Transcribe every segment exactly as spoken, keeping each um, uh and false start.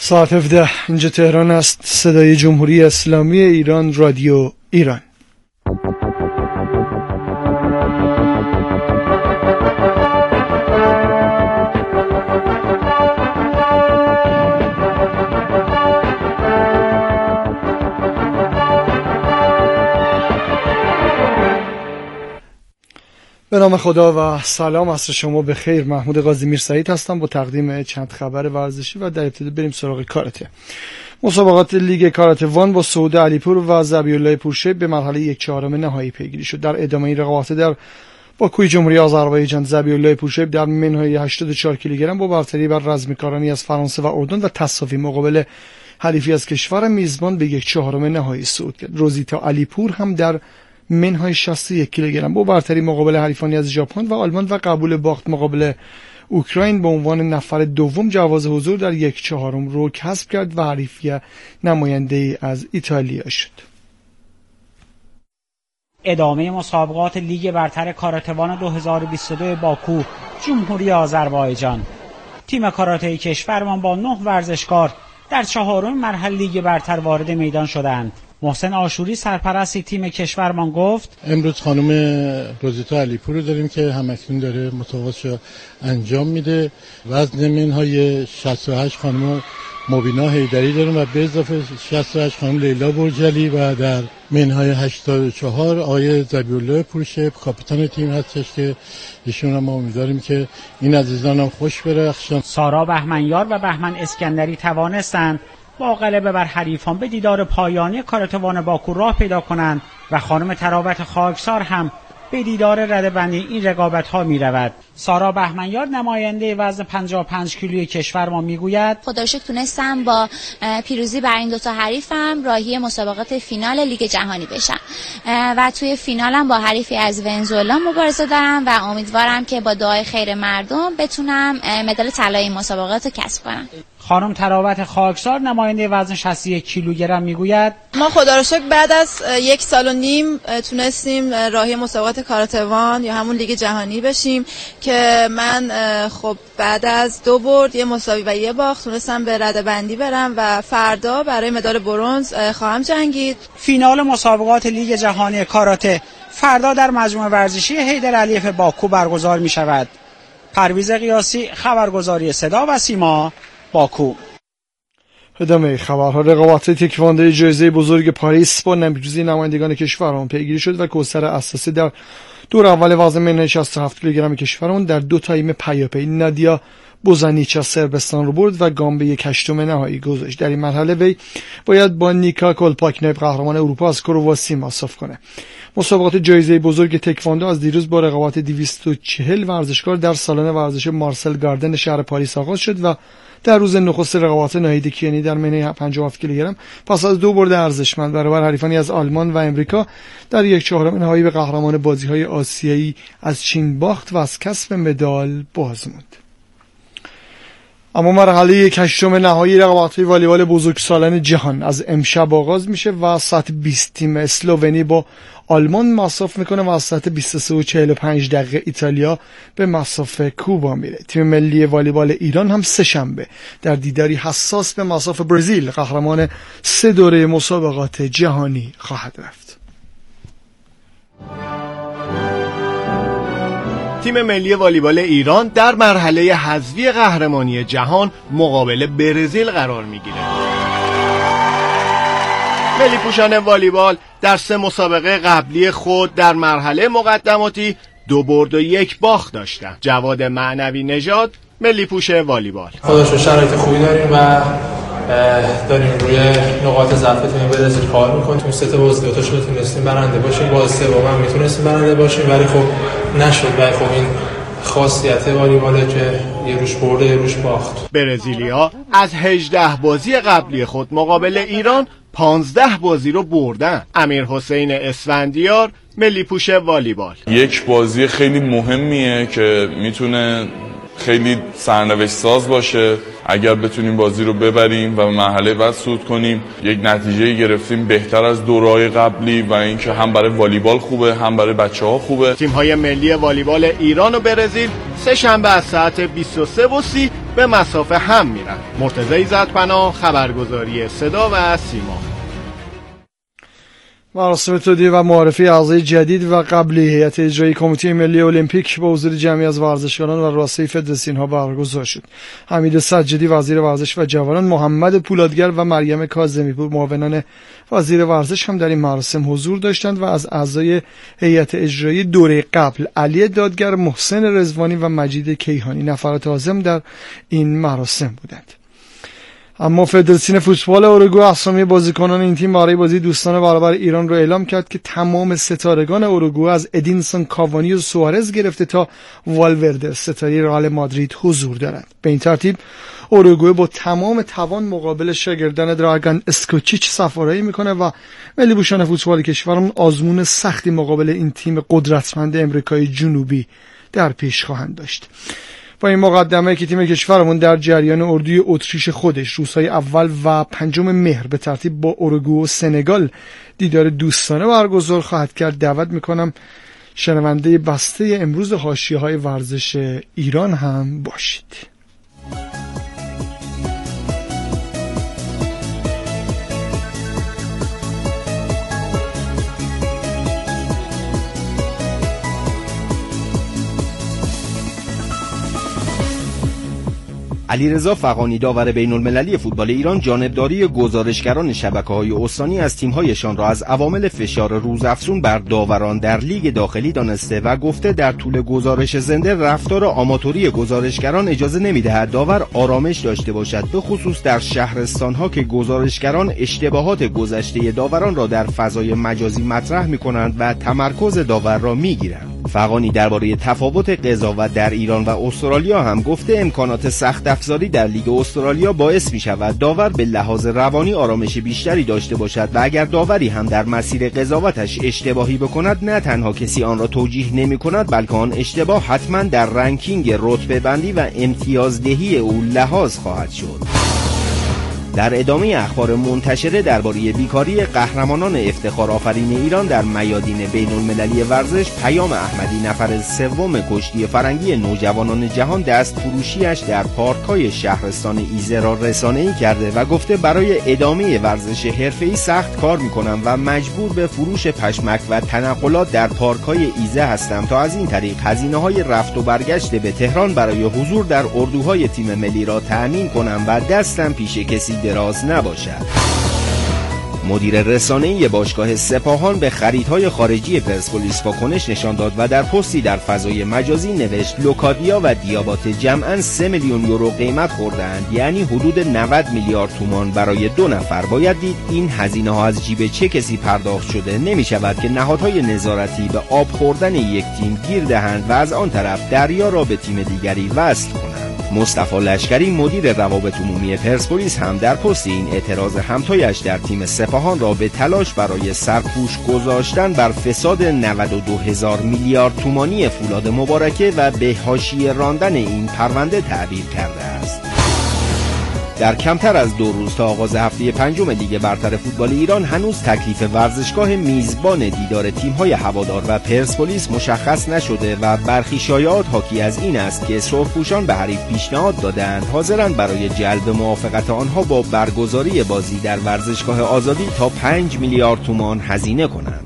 ساعت هفده اینجا تهران است. صدای جمهوری اسلامی ایران، رادیو ایران. به نام خدا و سلام، عصر شما بخیر. محمود قاضی میرسعید هستم با تقدیم چند خبر ورزشی و در ابتدا بریم سراغ کاراته. مسابقات لیگ کاراته وان با سعود علیپور و ذبیح‌الله پورشیب به مرحله یک چهارم نهایی پیگیری شد. در ادامه این رقابت در باکوی جمهوری آذربایجان، ذبیح‌الله پورشیب در منهای هشتاد و چهار کیلوگرم با برتری بر رزمکارانی از فرانسه و اردن و تساوی مقابل حریفی از کشور میزبان به یک چهارم نهایی صعود کرد. روزیتا علیپور هم در منهای شصت و یک کیلوگرم با برتری مقابل حریفانی از ژاپن و آلمان و قبول باخت مقابل اوکراین به عنوان نفر دوم جواز حضور در یک چهارم رو کسب کرد و حریفی نماینده از ایتالیا شد. ادامه مسابقات لیگ برتر کاراتوان دو هزار و بیست و دو باکو، جمهوری آذربایجان. تیم کاراته کشورمان با نه ورزشکار در چهارم مرحله لیگ برتر وارد میدان شدند. محسن آشوری سرپرست تیم کشورمان گفت امروز خانم روزیتا علیپور رو داریم که همکنون داره مسابقاتش انجام میده. وزن منهای شصت و هشت خانم مبینا حیدری داریم و به اضافه شصت و هشت خانم لیلا برجلی و در منهای هشتاد و چهار آقای ذبیح‌الله پورشیب کاپیتان تیم هستش که ایشون ما امیدواریم که این عزیزان هم خوش برخشن. سارا بهمنیار و بهمن اسکندری توانستند با غلبه بر حریفان به دیدار پایانی کاراتوان باکو راه پیدا کنند و خانم تراوت خاکسار هم به دیدار رده‌بندی این رقابت‌ها می‌رود. سارا بهمنیار نماینده وزن پنجاه و پنج کیلویی کشور ما میگوید خدا رو شکر تونستم با پیروزی بر این دو تا حریفم راهی مسابقات فینال لیگ جهانی بشم و توی فینالم با حریفی از ونزوئلا مبارزه دارم و امیدوارم که با دعای خیر مردم بتونم مدال طلایی مسابقات رو کسب کنم. خانم تراوت خاکسار نماینده وزن شصت و یک کیلوگرم میگوید ما خدا رو شکر بعد از یک سال و نیم تونستیم راهی مسابقات کاراتوان یا همون لیگ جهانی بشیم که من خب بعد از دو برد یه مساوی و یه باخت تونستم به رده‌بندی برم و فردا برای مدال برنز خواهم جنگید. فینال مسابقات لیگ جهانی کاراته فردا در مجمع ورزشی حیدر علیف باکو برگزار می شود. پرویز قیاسی، خبرگزاری صدا و سیما، باکو. ادامه خبرها. رقابت تکواندو جایزه بزرگ پاریس با پیروزی نمایندگان کشورمان پیگیری شد و کوثر اساسی در دور اول وزن منهای شصت و هفت کیلوگرم کشورمان در دو تایم پیاپی نادیا بوزانیچ از صربستان رو برد و گام به یک هشتم نهایی گذاشت. در این مرحله وی باید با نیکا کولپاکنایب قهرمان اروپا از کرواسی مصاف کنه. مسابقات جایزه بزرگ تکواندو از دیروز با رقابت دویست و چهل ورزشکار در سالن ورزش مارسل گاردن شهر پاریس آغاز شد و در روز نخست رقابت ناهید کیانی در منهای پنجاه و هفت کیلوگرم پس از دو برد ارزشمند برابر حریفانی از آلمان و امریکا در یک چهارم نهایی به قهرمان بازی‌های آسیایی از چین باخت و از کسب مدال باز ماند. اما مرحله یک هشتم نهایی رقابت‌های والیبال بزرگسالان جهان از امشب آغاز میشه و ساعت بیست تیم اسلوونی با آلمان مصاف میکنه و از ساعت بیست و سه و چهل و پنج دقیقه ایتالیا به مصاف کوبا میره. تیم ملی والیبال ایران هم سه شنبه در دیداری حساس به مصاف برزیل قهرمان سه دوره مسابقات جهانی خواهد رفت. تیم ملی والیبال ایران در مرحله حذفی قهرمانی جهان مقابل برزیل قرار میگیره. ملی پوشان والیبال در سه مسابقه قبلی خود در مرحله مقدماتی دو برد و یک باخت داشتند. جواد معنوی نژاد، ملی پوش والیبال. خودشو شرایط خوبی داریم و داریم روی نقاط ضعف تیم برزیل کار میکنیم. تو سه تا بازی دو تاشو تونستیم برنده باشیم، بازی سوم هم میتونستیم برنده باشیم ولی خب نشد. و خب این خاصیت والیباله که یه روش برده یه روش باخت. برزیلیا از هجده بازی قبلی خود مقابل ایران پانزده بازی رو بردن. امیر حسین اسفندیار، ملی پوش والیبال. یک بازی خیلی مهمیه که میتونه خیلی سرنوشت ساز باشه. اگر بتونیم بازی رو ببریم و مرحله بعد صعود کنیم، یک نتیجه گرفتیم بهتر از دوره‌های قبلی و اینکه هم برای والیبال خوبه هم برای بچه‌ها خوبه. تیم‌های ملی والیبال ایران و برزیل سه شنبه از ساعت بیست و سه و سی به مسافه هم میرن. مرتضی عزت‌پناه، خبرگزاری صدا و سیما. مراسم تودیع و معرفی اعضای جدید و قبلی هیئت اجرایی کمیته ملی المپیک با حضور جمعی از ورزشکاران و رؤسای فدراسیون‌ها برگزار شد. حمید سجادی وزیر ورزش و جوانان، محمد پولادگر و مریم کاظمی‌پور معاونان وزیر ورزش هم در این مراسم حضور داشتند و از اعضای هیئت اجرایی دوره قبل علی دادگر، محسن رضوانی و مجید کیهانی نفرات عازم در این مراسم بودند. اما فدراسیون فوتبال اروگوئه اسامی بازیکنان این تیم برای بازی دوستانه برابر ایران را اعلام کرد که تمام ستارگان اروگوئه از ادینسون کاوانی و سوارز گرفته تا والورده ستاره رئال مادرید حضور دارند. به این ترتیب اروگوئه با تمام توان مقابل شاگردان دراگان اسکوچیچ سفارایی میکنه و ملی پوشان فوتبال کشورمون آزمون سختی مقابل این تیم قدرتمند امریکای جنوبی در پیش خواهند داشت. با این مقدمه که تیم کشورمون در جریان اردوی اتریش خودش روزهای اول و پنجم مهر به ترتیب با اروگوئه و سنگال دیدار دوستانه برگزار خواهد کرد، دعوت میکنم شنونده بسته امروز حاشیه‌های ورزش ایران هم باشید. علیرضا فغانی داور بین‌المللی فوتبال ایران جانبداری گزارشگران شبکه‌های استانی از تیم‌هایشان را از عوامل فشار روزافزون بر داوران در لیگ داخلی دانسته و گفته در طول گزارش زنده رفتار آماتوری گزارشگران اجازه نمی‌دهد داور آرامش داشته باشد، به خصوص در شهرستان‌ها که گزارشگران اشتباهات گذشته داوران را در فضای مجازی مطرح می‌کنند و تمرکز داور را می‌گیرند. فغانی درباره تفاوت قضاوت در ایران و استرالیا هم گفته امکانات سخت افزاری در لیگ استرالیا باعث می شود داور به لحاظ روانی آرامش بیشتری داشته باشد و اگر داوری هم در مسیر قضاوتش اشتباهی بکند نه تنها کسی آن را توجیه نمی کند بلکه آن اشتباه حتما در رنکینگ رتبه بندی و امتیازدهی او لحاظ خواهد شد. در ادامه اخبار منتشره درباره بیکاری قهرمانان افتخار آفرین ایران در میادین بین‌المللی ورزش، پیام احمدی نفر سوم کشتی فرنگی نوجوانان جهان دست فروشیش در پارک‌های شهرستان ایزه را رسانه‌ای کرده و گفته برای ادامه ورزش حرفه‌ای سخت کار می‌کنم و مجبور به فروش پشمک و تنقلات در پارک‌های ایزه هستم تا از این طریق هزینه‌های رفت و برگشت به تهران برای حضور در اردوهای تیم ملی را تأمین کنم و دستم پیش کسی دراز نباشد. مدیر رسانه‌ای باشگاه سپاهان به خریدهای خارجی پرسپولیس واکنش نشان داد و در پستی در فضای مجازی نوشت لوکادیا و دیابات جمعاً سه میلیون یورو قیمت خوردند، یعنی حدود نود میلیارد تومان برای دو نفر. باید دید این هزینه ها از جیب چه کسی پرداخت شده. نمی شود که نهادهای نظارتی به آب خوردن یک تیم گیر دهند و از آن طرف دریا را به تیم دیگری وصل کنند. مصطفی لشکری مدیر روابط عمومی پرسپولیس هم در پست این اعتراض همتایش در تیم سپاهان را به تلاش برای سرپوش گذاشتن بر فساد نود و دو هزار میلیارد تومانی فولاد مبارکه و به حاشیه راندن این پرونده تعبیر کرده است. در کمتر از دو روز تا آغاز هفته پنجم لیگ برتر فوتبال ایران هنوز تکلیف ورزشگاه میزبان دیدار تیم‌های هوادار و پرسپولیس مشخص نشده و برخی شایعات حاکی از این است که سرخپوشان به حریف پیشنهاد دادند حاضرند برای جلب موافقت آنها با برگزاری بازی در ورزشگاه آزادی تا پنج میلیارد تومان هزینه کنند.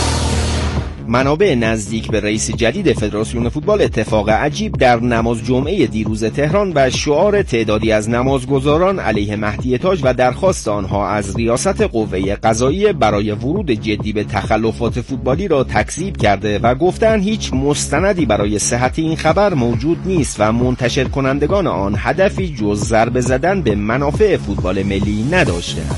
منابع نزدیک به رئیس جدید فدراسیون فوتبال اتفاق عجیب در نماز جمعه دیروز تهران و شعار تعدادی از نمازگزاران علیه مهدی تاج و درخواست آنها از ریاست قوه قضاییه برای ورود جدی به تخلفات فوتبالی را تکذیب کرده و گفتند هیچ مستندی برای صحت این خبر موجود نیست و منتشر کنندگان آن هدفی جز ضربه زدن به منافع فوتبال ملی نداشتند.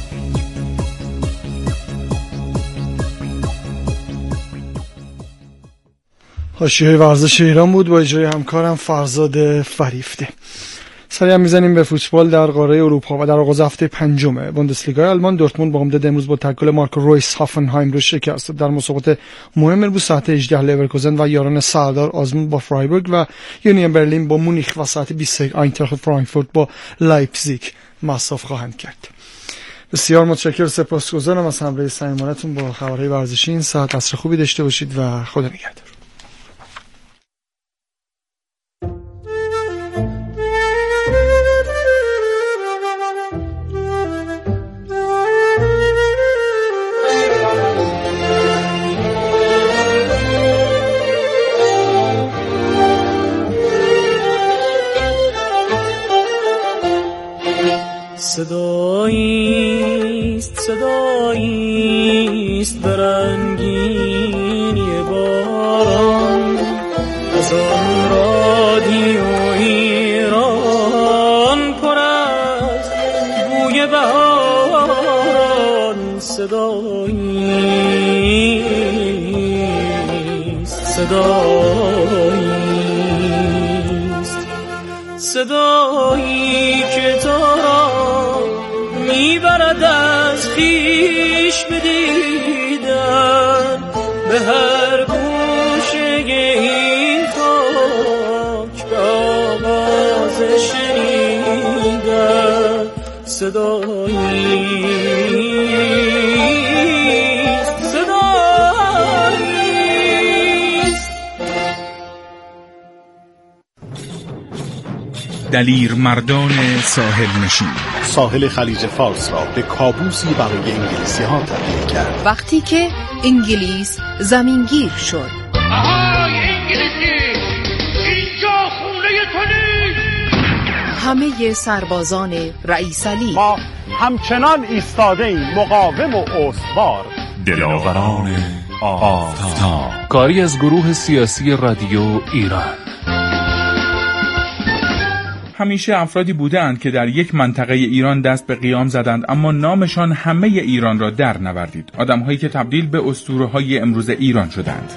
حاشیه ورزش ایران بود با اجرای همکارم فرزاد فریفته. سریع میزنیم به فوتبال در قاره اروپا و در آغاز هفته پنجم بوندسلیگا آلمان دورتموند با امداد امروز با تکل مارک رویس هافنهایم رو شکست. در مسابقات مهم امروز ساعت هجده لورکوزن و یاران سردار آزمون با فرایبورگ و یونین برلین با مونیخ و ساعت بیست و یک آینتراخت فرانکفورت با لایپزیگ مصاف خواهند کرد. بسیار متشکرم، سپاسگزارم از همراهی صمیمانه‌تون با خبرهای ورزشی این ساعت. عصر خوبی داشته باشید و خدا نگهدار. صداییست صداییست برنگینی باران از آن رادیو ایران پر از بوی بهاران صداییست صداییست صدایی که تو را میبرد از خویش بدیدن به هر گوشه این خاک به آواز شنیدن صداییست صداییست. دلیر مردان ساحل نشین ساحل خلیج فارس را به کابوسی برای انگلیسی ها تبدیل کرد. وقتی که انگلیس زمینگیر شد. آهای انگلیسی، اینجا خونه تو نیست. همه سربازان رئیس علی ما همچنان ایستاده ایم مقاوم و استوار. دلاوران آفتاب، کاری از گروه سیاسی رادیو ایران. همیشه افرادی بودند که در یک منطقه ایران دست به قیام زدند، اما نامشان همه ایران را در نوردید. آدم‌هایی که تبدیل به اسطوره‌های امروز ایران شدند.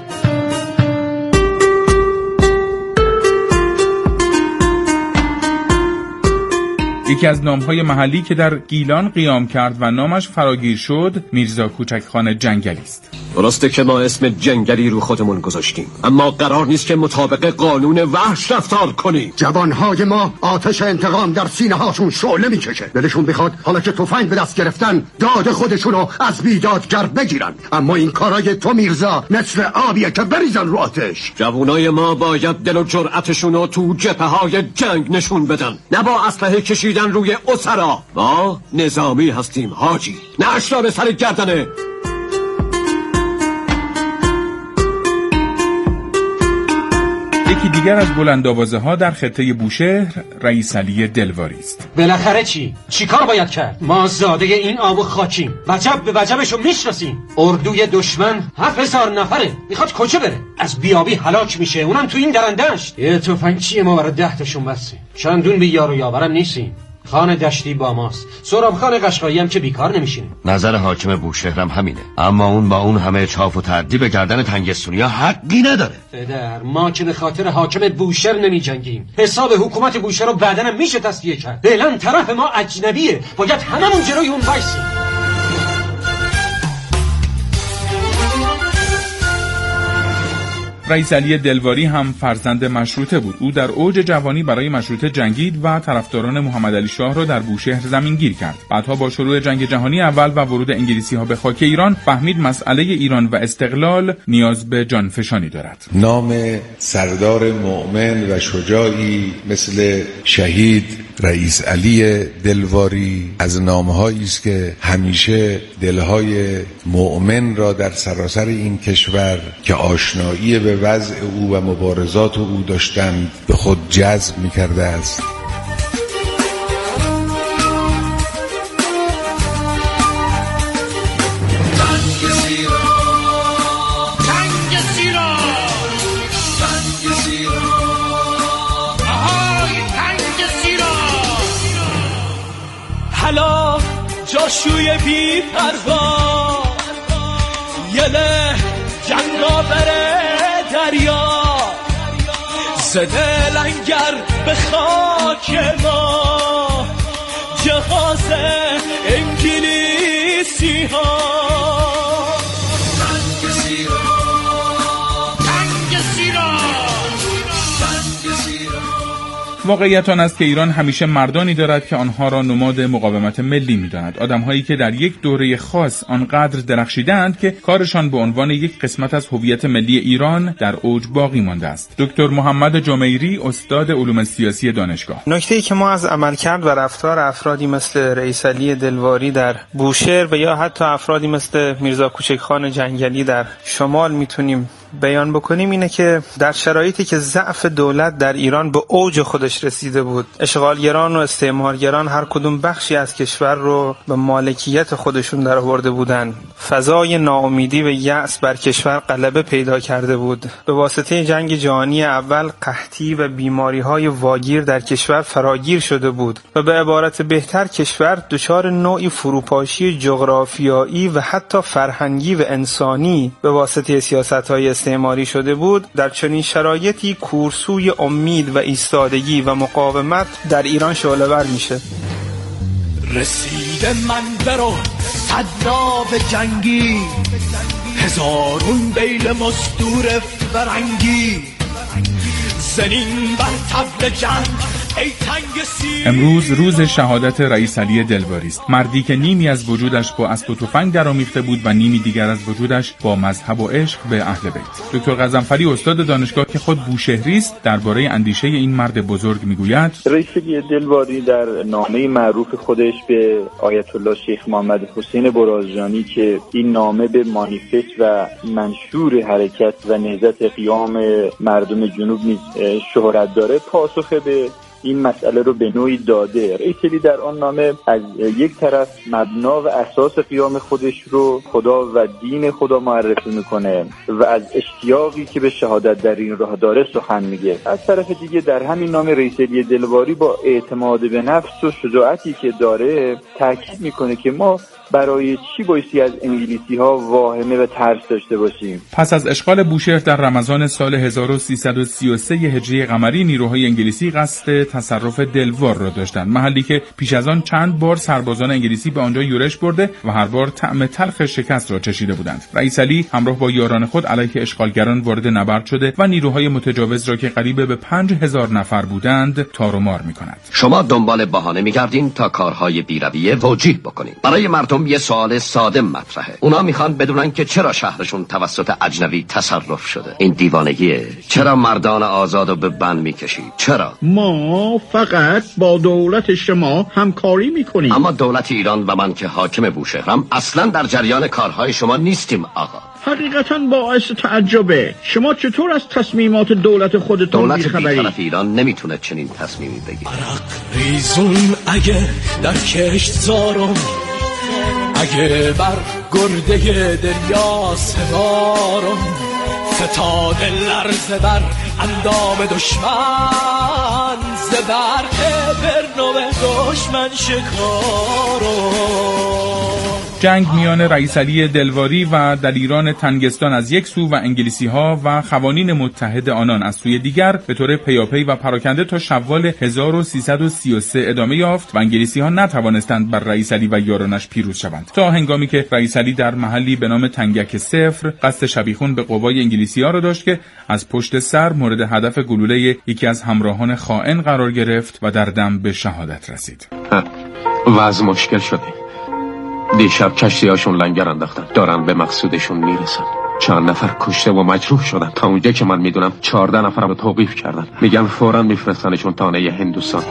یکی از نام‌های محلی که در گیلان قیام کرد و نامش فراگیر شد، میرزا کوچکخان جنگلی است. درسته که ما اسم جنگلی رو خودمون گذاشتیم، اما قرار نیست که مطابق قانون وحش رفتار کنیم. جوانهای ما آتش انتقام در سینه هاشون شعله میکشه. دلشون بخواد حالا که تفنگ به دست گرفتن داد خودشونو از بیدادگر بگیرن، اما این کارای تو میرزا مثل آبیه که بریزن رو آتش. جوانای ما باید دل و جرأتشونو تو جبهه‌های جنگ نشون بدن، نه با اسلحه کشیدن روی اسرا. ما نظامی هستیم حاجی، نه اشرار سر گردنه. یکی دیگر از بلندآوازه ها در خطه بوشهر رئیس علی دلواری است. بالاخره چی؟ چی کار باید کرد؟ ما زاده این آب و خاکیم، وجب به وجبشو میشناسیم. اردوی دشمن هفت هزار نفره، میخواد کجا بره؟ از بیابی هلاک میشه، اونم تو این درندشت. یه تفنگ چیه ما برای ده تاشون بسیم؟ چندون بی یار و یاورم نیستیم. خان دشتی با ماست، سهراب خان قشقایی هم که بیکار نمیشینه. نظر حاکم بوشهرم همینه، اما اون با اون همه چاپ و تعدی به گردن تنگستونیا حقی نداره. پدر، ما که به خاطر حاکم بوشهر نمی جنگیم، حساب حکومت بوشهر رو بعدن میشه تصفیه کرد. فعلا طرف ما اجنبیه، باید هممون جلوی اون وایسیم. رئیس علی دلواری هم فرزند مشروطه بود. او در اوج جوانی برای مشروطه جنگید و طرفداران محمد علی شاه را در بوشهر زمینگیر کرد. بعدها با شروع جنگ جهانی اول و ورود انگلیسی‌ها به خاک ایران، فهمید مسئله ایران و استقلال نیاز به جانفشانی دارد. نام سردار مؤمن و شجاعی مثل شهید رئیس علی دلواری از نامهایی است که همیشه دلهای مؤمن را در سراسر این کشور که آشنایی به وضع او و مبارزات او داشتند به خود جذب می‌کرده است. جاشوی بی پروا یله جنگاور دریا زده لنگر به خاک ما جهاز انگلیسی ها. تنگ سیران تنگ سیران تنگ سیران. واقعیت آن است که ایران همیشه مردانی دارد که آنها را نماد مقاومت ملی می‌داند. آدم‌هایی که در یک دوره خاص آنقدر درخشیدند که کارشان به عنوان یک قسمت از هویت ملی ایران در اوج باقی مانده است. دکتر محمد جمیری، استاد علوم سیاسی دانشگاه. نکته‌ای که ما از عملکرد و رفتار افرادی مثل رئیس علی دلواری در بوشهر و یا حتی افرادی مثل میرزا کوچکخان جنگلی در شمال میتونیم بیان بکنیم اینه که در شرایطی که ضعف دولت در ایران به اوج خودش رسیده بود، اشغالگران و استعمارگران هر کدوم بخشی از کشور رو به مالکیت خودشون در آورده بودن، فضای ناامیدی و یأس بر کشور غلبه پیدا کرده بود. به واسطه جنگ جهانی اول قحطی و بیماری‌های واگیر در کشور فراگیر شده بود و به عبارت بهتر کشور دچار نوعی فروپاشی جغرافیایی و حتی فرهنگی و انسانی به واسطه سیاست‌های استعماری شده بود. در چنین شرایطی کورسوی امید و ایستادگی و مقاومت در ایران شعله‌ور میشه. رسیده من برو صدرا به جنگی، هزارون بیل مزدور فرنگی، زنین بر طبل جنگ ای تنگ سیر. امروز روز شهادت رئیس علی دلواری است، مردی که نیمی از وجودش با اسب و تفنگ درآمیخته بود و نیمی دیگر از وجودش با مذهب و عشق به اهل بیت. دکتر غضنفری استاد دانشگاه که خود بوشهری است درباره اندیشه این مرد بزرگ میگوید: رئیس علی دلواری در نامه معروف خودش به آیت الله شیخ محمد حسین برازجانی که این نامه به مانیفست و منشور حرکت و نهضت قیام مردم جنوب نیز شهرت داره، پاسخ به این مسئله رو به نوعی داده. رئیس علی در آن نامه از یک طرف مبنا و اساس قیام خودش رو خدا و دین خدا معرفی میکنه و از اشتیاقی که به شهادت در این راه داره سخن میگه. از طرف دیگه در همین نامه رئیس علی دلواری با اعتماد به نفس و شجاعتی که داره تاکید میکنه که ما برای چی بایستی از انگلیسی ها واهمه و ترس داشته باشیم. پس از اشغال بوشهر در رمضان سال هزار و سیصد و سی و سه هجری قمری، نیروهای انگلیسی قصد تصرف دلوار را داشتند، محلی که پیش از آن چند بار سربازان انگلیسی به آنجا یورش برده و هر بار طعم تلخ شکست را چشیده بودند. رئیس علی همراه با یاران خود علیه اشغالگران وارد نبرد شده و نیروهای متجاوز را که قریب به پنج هزار نفر بودند تار و مار می‌کند. شما دنبال بهانه می‌گردین تا کارهای بی‌رویه توجیه بکنین. برای مردم یه سوال ساده مطرحه. اونا میخوان بدونن که چرا شهرشون توسط اجنبی تصرف شده. این دیوانگیه. چرا مردان آزادو به بند میکشید؟ چرا؟ ما فقط با دولت شما همکاری میکنیم. اما دولت ایران و من که حاکم بوشهرم اصلا در جریان کارهای شما نیستیم آقا. حقیقتا باعث تعجبه. شما چطور از تصمیمات دولت خودتون بیخبری؟ دولت بی‌طرف ایران نمیتونه چنین تصمیمی بگیره. عرق ریزون اگه در کشت زارم، اگه بر گرده دریا سوارم، ستاد لرزه بر اندام دشمن، زبر برنو دشمن شکارم. جنگ میان رئیس علی دلواری و دلیران تنگستان از یک سو و انگلیسی ها و قوانین متحد آنان از سوی دیگر به طور پیاپی و پراکنده تا شوال هزار و سیصد و سی و سه ادامه یافت و انگلیسی ها نتوانستند بر رئیس علی و یارانش پیروز شوند، تا هنگامی که رئیس علی در محلی به نام تنگک صفر قصد شبیخون به قوای انگلیسی ها را داشت که از پشت سر مورد هدف گلوله یکی از همراهان خائن قرار گرفت و در دم به شهادت رسید. وضع مشکل شده. دیشب کشتی‌هاشون لنگر انداختن، دارن به مقصودشون میرسن. چند نفر کشته و مجروح شدن. تا اونجا که من میدونم چهارده نفرم رو توقیف کردن. میگن فوراً میفرستنشون تانه هندوستان.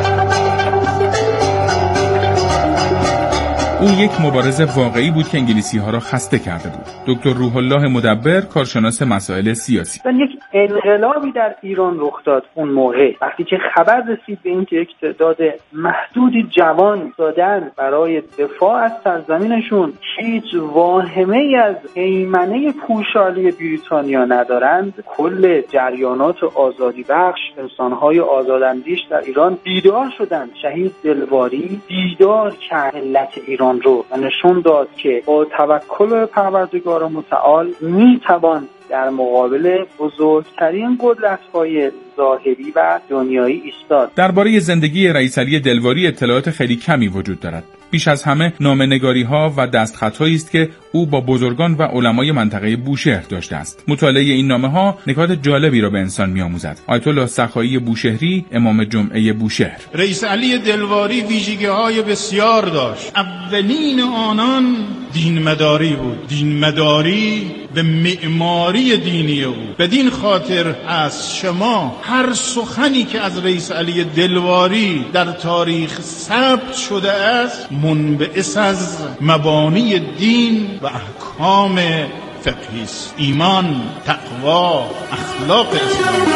او یک مبارز واقعی بود که انگلیسی ها را خسته کرده بود. دکتر روح الله مدبر، کارشناس مسائل سیاسی. یک انقلابی در ایران رخ داد اون موقع، وقتی که خبر رسید به اینکه یک تعداد محدودی جوان دادن برای دفاع از سرزمینشون هیچ واهمه ای از هیمنه پوشالی بریتانیا ندارند، کل جریانات آزادی بخش، انسانهای آزاداندیش در ایران بیدار شدند. شهید دلواری بیدار کرد ملت ایران رو و نشون داد که با توکل پروردگار متعال میتوان در مقابل بزرگترین قدرت‌های ظاهری و دنیایی ایستاد. درباره زندگی رئیس علی دلواری اطلاعات خیلی کمی وجود دارد. بیش از همه نامه‌نگاری‌ها و دستخطهایی است که او با بزرگان و علمای منطقه بوشهر داشته است. مطالعه این نامه‌ها نکات جالبی را به انسان می‌آموزد. آیت الله سخایی بوشهری، امام جمعه بوشهر: رئیس علی دلواری ویژگی‌های بسیار داشت. اولین آنان دین مداری بود. دین مداری به معماری دینی او. بدین خاطر از شما هر سخنی که از رئیس علی دلواری در تاریخ ثبت شده است منبعث از مبانی دین و احکام فقهی است. ایمان، تقوا، اخلاق اسلامی.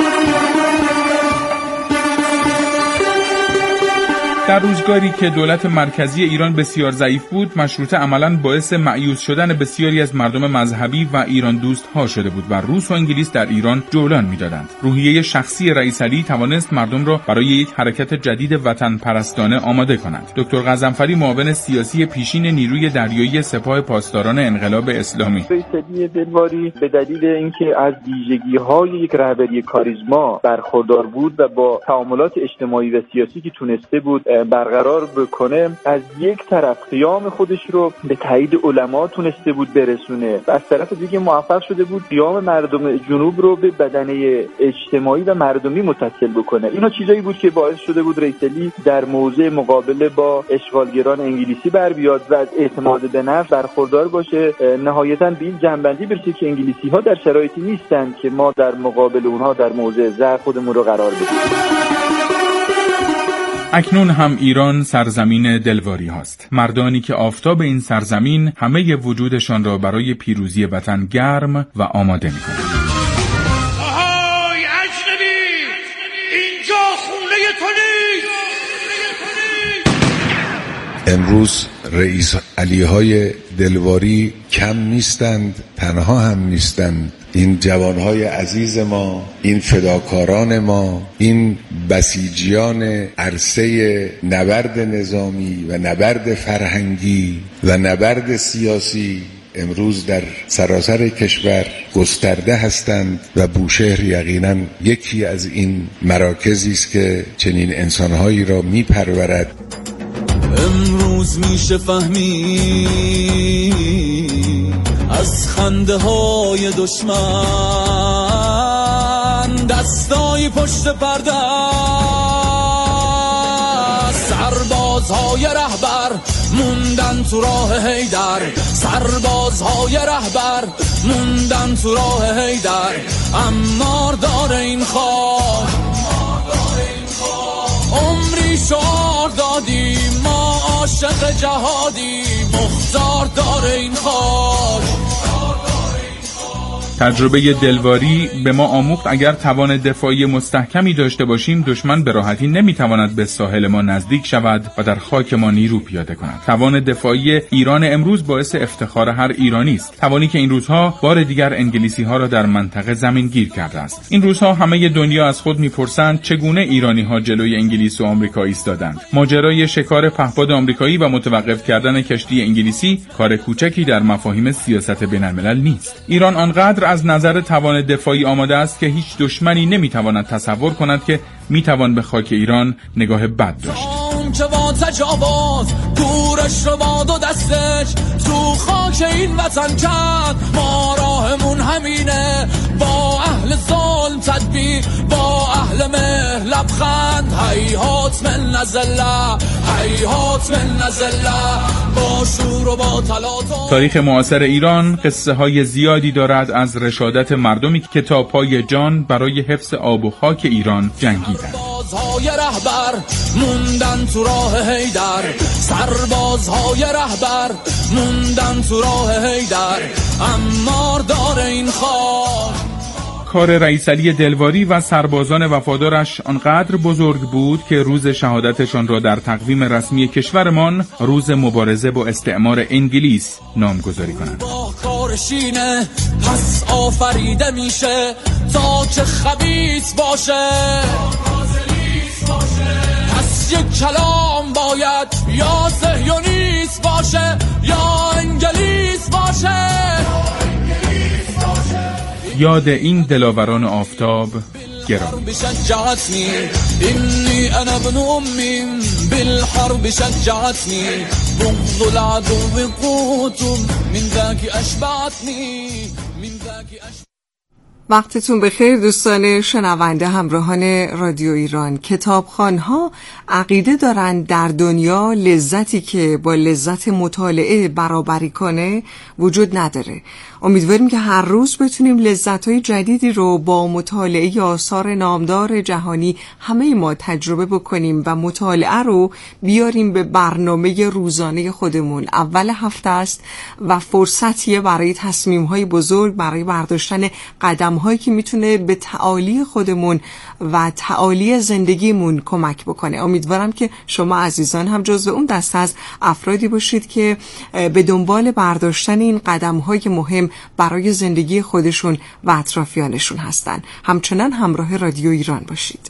در روزگاری که دولت مرکزی ایران بسیار ضعیف بود، مشروطه عملاً باعث مأیوس شدن بسیاری از مردم مذهبی و ایران دوست ها شده بود و روس و انگلیس در ایران جولان می‌دادند. روحیه شخصی رئیس علی توانست مردم را برای یک حرکت جدید وطن پرستانه آماده کند. دکتر غضنفری، معاون سیاسی پیشین نیروی دریایی سپاه پاسداران انقلاب اسلامی: رئیس علی دلواری به دلیل اینکه از ویژگی‌های یک رهبری کاریزما برخوردار بود و با تعاملات اجتماعی و سیاسی که تونسته بود برقرار بکنه، از یک طرف قیام خودش رو به تایید علما تونسته بود برسونه و از طرف دیگه موفق شده بود قیام مردم جنوب رو به بدنه اجتماعی و مردمی متصل بکنه. اینا چیزایی بود که باعث شده بود رئیس علی در موضع مقابله با اشغالگران انگلیسی بر بیاد و از اعتماد به نفس برخوردار باشه. نهایتاً به این جنبندی برسه که انگلیسی ها در شرایطی نیستن که ما در مقابل اونها در موضع ضعف خودمون رو قرار بدیم. اکنون هم ایران سرزمین دلواری هاست. مردانی که آفتاب این سرزمین همه وجودشان را برای پیروزی وطن گرم و آماده می کنند. آهای اجنبی، اینجا خونه تو نیست. امروز رئیس علی های دلواری کم نیستند، تنها هم نیستند. این جوانهای عزیز ما، این فداکاران ما، این بسیجیان عرصه نبرد نظامی و نبرد فرهنگی و نبرد سیاسی امروز در سراسر کشور گسترده هستند و بوشهر یقینا یکی از این مراکزی است که چنین انسانهایی را میپرورد. امروز میشه فهمی از خنده های دشمن دستای پشت پرده، سربازهای رهبر موندن تو راه حیدر، سربازهای رهبر موندن تو راه حیدر. امار داره این خاک، عمری شعار دادیم ما عاشق جهادی، مختار داره این خاک. تجربه دلواری به ما آموخت اگر توان دفاعی مستحکمی داشته باشیم، دشمن به راحتی نمیتواند به ساحل ما نزدیک شود و در خاک ما نیرو پیاده کند. توان دفاعی ایران امروز باعث افتخار هر ایرانی است، توانی که این روزها بار دیگر انگلیسی ها را در منطقه زمین گیر کرده است. این روزها همه دنیا از خود میپرسند چگونه ایرانی ها جلوی انگلیس و آمریکا ایستادند. ماجرای شکار پهپاد آمریکایی و متوقف کردن کشتی انگلیسی کار کوچکی در مفاهیم سیاست بین‌الملل نیست. ایران آنقدر از نظر توان دفاعی آماده است که هیچ دشمنی نمیتواند تصور کند که میتوان به خاک ایران نگاه بد داشت. که با تجاوز دورش رو باد و دستش تو خاک این وطن کرد، ما راهمون همینه، با اهل ظلم تدبیر، با اهل مهر لبخند. هیهات من نزله، هیهات من نزله، با شور و با تلاطم. تاریخ معاصر ایران قصه های زیادی دارد از رشادت مردمی که تا پای جان برای حفظ آب و خاک ایران جنگیدند. سربازهای رهبر موندن تو راه حیدر، سربازهای رهبر موندن تو راه حیدر. امار داره این خاک. کار رئیس علی دلواری و سربازان وفادارش آنقدر بزرگ بود که روز شهادتشان را در تقویم رسمی کشورمان روز مبارزه با استعمار انگلیس نامگذاری کنند. با کارشینه پس آفریده میشه تا که خبیث باشه، پس یک کلام باید یا صهیونیست باشه یا انگلیس باشه. یاد این دلاوران آفتاب گرامی. شجعتني إني أنا ابن أمي بالحرب شجعتني بغض العدو قوت من ذاك أشبعتني من ذاك أشبعتني. وقتتون بخیر دوستان شنونده همراهان رادیو ایران. کتابخوان‌ها عقیده دارن در دنیا لذتی که با لذت مطالعه برابری کنه وجود نداره. امیدواریم که هر روز بتونیم لذت‌های جدیدی رو با مطالعه آثار نامدار جهانی همه ما تجربه بکنیم و مطالعه رو بیاریم به برنامه روزانه خودمون. اول هفته است و فرصتیه برای تصمیم‌های بزرگ، برای برداشتن قدم‌هایی که میتونه به تعالی خودمون و تعالی زندگیمون کمک بکنه. امیدوارم که شما عزیزان هم جزو اون دسته از افرادی باشید که به دنبال برداشتن این قدم‌های مهم برای زندگی خودشون و اطرافیانشون هستن. همچنان همراه رادیو ایران باشید.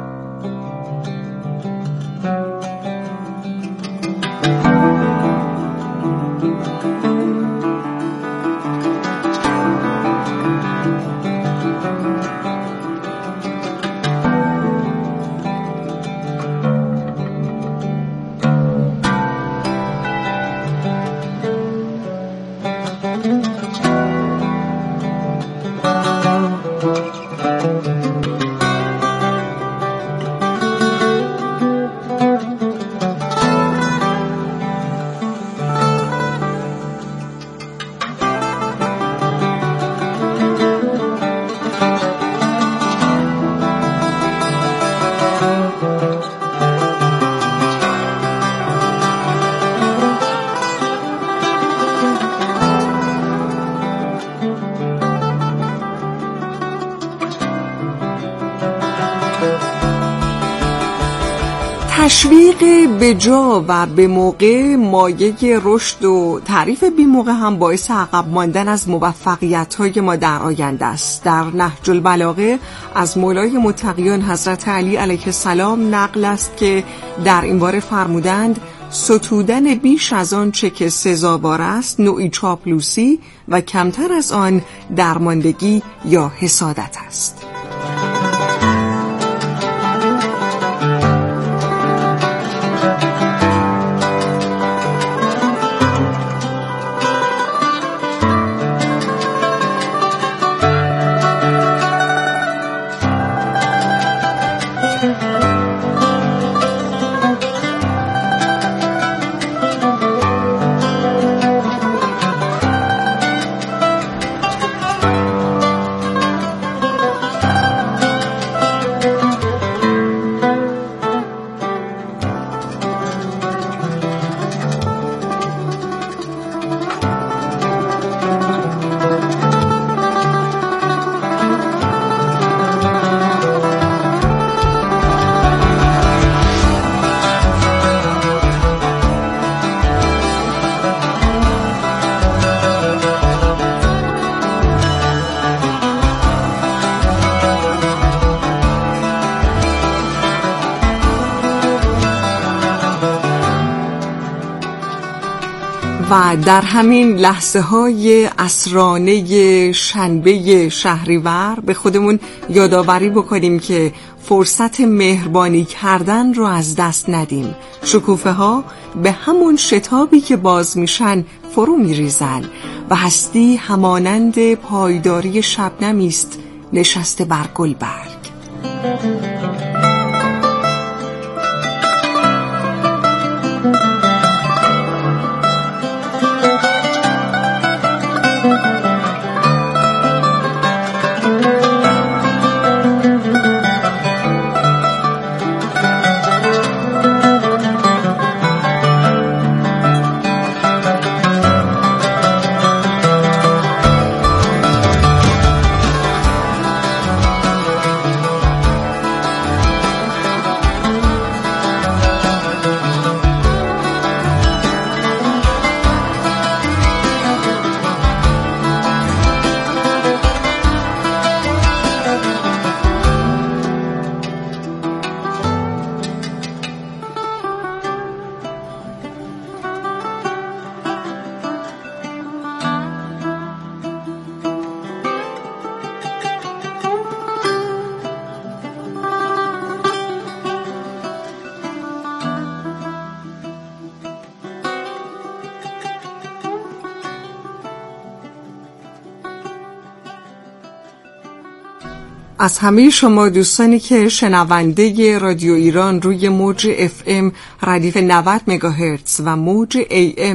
تشویق به جا و به موقع مایه رشد و تعریف بی موقع هم باعث عقب ماندن از موفقیت‌های ما در آینده است. در نهج البلاغه از مولای متقیان حضرت علی علیه السلام نقل است که در این باره فرمودند ستودن بیش از آن چه که سزاوار است نوعی چاپلوسی و کمتر از آن درماندگی یا حسادت است. و در همین لحظه های عصرانه شنبه شهریور به خودمون یادآوری بکنیم که فرصت مهربانی کردن رو از دست ندیم. شکوفه ها به همون شتابی که باز میشن فرو میریزن و هستی همانند پایداری شبنمی است نشسته بر گلبرگ. از همه شما دوستانی که شنونده رادیو ایران روی موج اف ام ردیف نود مگاهرتز و موج ای ام